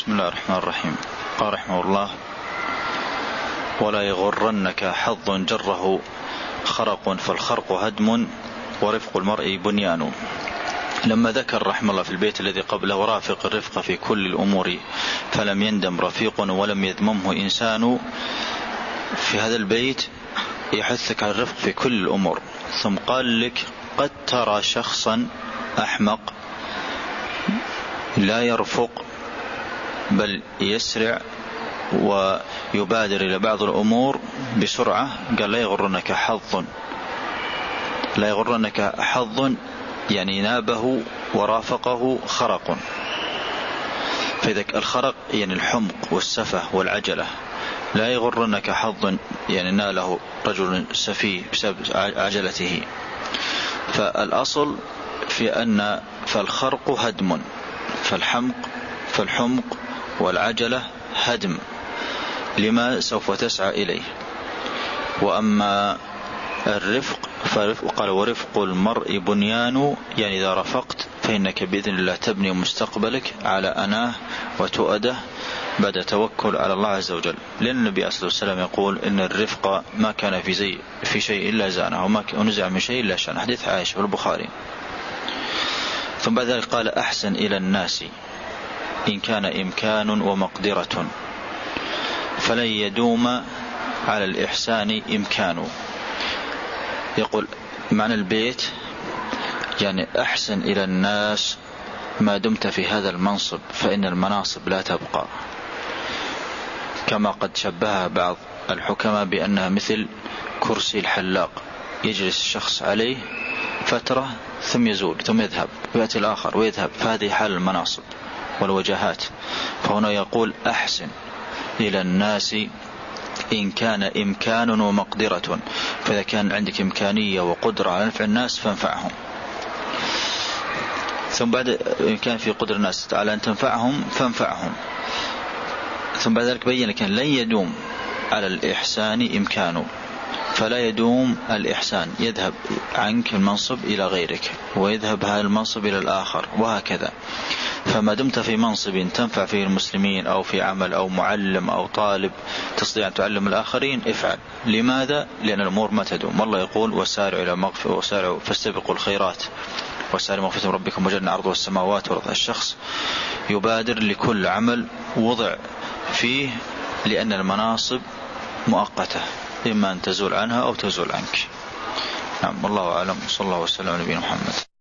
بسم الله الرحمن الرحيم. قال رحمه الله: ولا يغرنك حظ جره خرق فالخرق هدم ورفق المرء بنيان. لما ذكر رحمه الله في البيت الذي قبله: ورافق الرفق في كل الأمور فلم يندم رفيق ولم يذممه إنسان، في هذا البيت يحثك على الرفق في كل الأمور، ثم قال لك: قد ترى شخصا أحمق لا يرفق بل يسرع ويبادر إلى بعض الأمور بسرعة. قال: لا يغرنك حظ، لا يغرنك حظ يعني نابه ورافقه خرق. فإذا الخرق يعني الحمق والسفه والعجلة. لا يغرنك حظ يعني ناله رجل سفيه بسبب عجلته. فالأصل في أن فالخرق هدم، فالحمق والعجلة هدم لما سوف تسعى إليه. وأما الرفق قال: ورفق المرء بنيان، يعني إذا رفقت فإنك بإذن الله تبني مستقبلك على أناه وتؤده بعد توكل على الله عز وجل. لأن النبي صلى الله عليه وسلم يقول: إن الرفق ما كان في شيء إلا زانه ونزع من شيء إلا شانه. حديث عائشة في البخاري. ثم بعد ذلك قال: أحسن إلى الناس إن كان إمكان ومقدرة فلن يدوم على الإحسان إمكان. يقول معنى البيت يعني أحسن إلى الناس ما دمت في هذا المنصب، فإن المناصب لا تبقى، كما قد شبهها بعض الحكماء بأنها مثل كرسي الحلاق، يجلس الشخص عليه فترة ثم يزول ثم يذهب ويأتي الآخر ويذهب، فهذه حال المناصب والوجهات. فهنا يقول: أحسن إلى الناس إن كان إمكان ومقدرة، فإذا كان عندك إمكانية وقدرة على نفع الناس فانفعهم. ثم بعد إن كان في قدر الناس على أن تنفعهم فانفعهم. ثم بعد ذلك بيّن كان لن يدوم على الإحسان إمكانه، فلا يدوم الإحسان، يذهب عنك المنصب إلى غيرك ويذهب هذا المنصب إلى الآخر وهكذا. فما دمت في منصب تنفع فيه المسلمين أو في عمل أو معلم أو طالب تستطيع أن تعلم الآخرين افعل. لماذا؟ لأن الأمور ما تدوم. والله يقول: وسارعوا إلى مغفرة وسارعوا فاستبقوا الخيرات وسارعوا مغفرة ربكم وجنة عرضها السماوات والأرض. الشخص يبادر لكل عمل وضع فيه، لأن المناصب مؤقتة، إما أن تزول عنها أو تزول عنك. نعم، والله أعلم. صلى الله وسلم على نبينا محمد.